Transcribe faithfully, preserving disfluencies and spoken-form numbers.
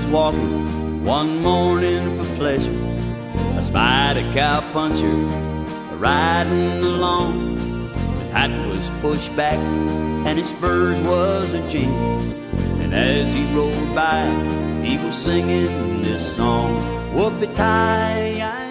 walking one morning for pleasure. I spied a cowpuncher riding along. His hat was pushed back and his spurs was a jingle. And as he rode by, he was singing this song. Whoopie-tie,